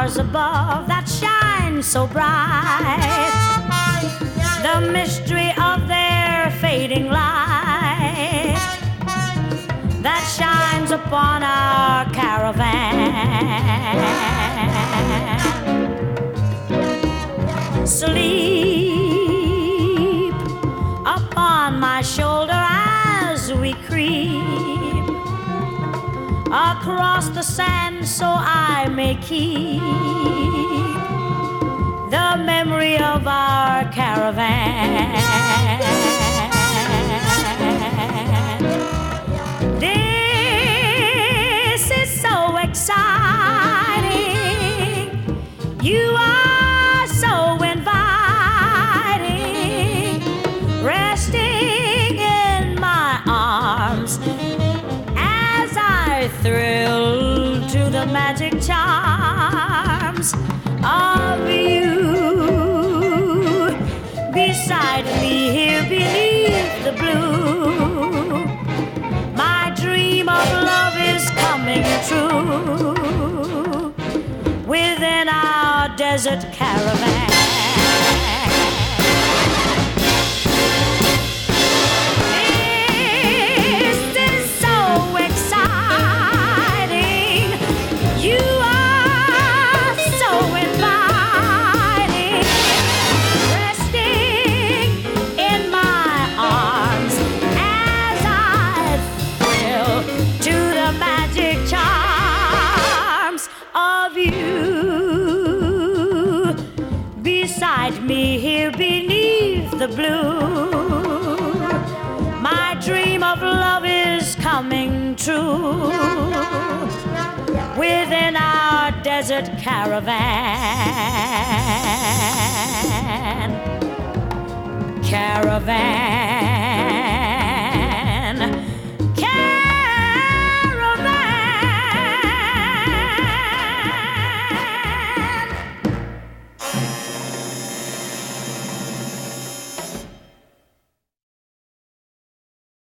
stars above that shine so bright, the mystery of their fading light that shines upon our caravan. Sleep upon my shoulder as we creep across the sand, so I may keep the memory of our caravan. This is so exciting. You are so inviting, resting in my arms as I thrill to the magic charms of you. Beside me here beneath the blue, my dream of love is coming true within our desert caravan. Beside me here beneath the blue, my dream of love is coming true within our desert caravan. Caravan.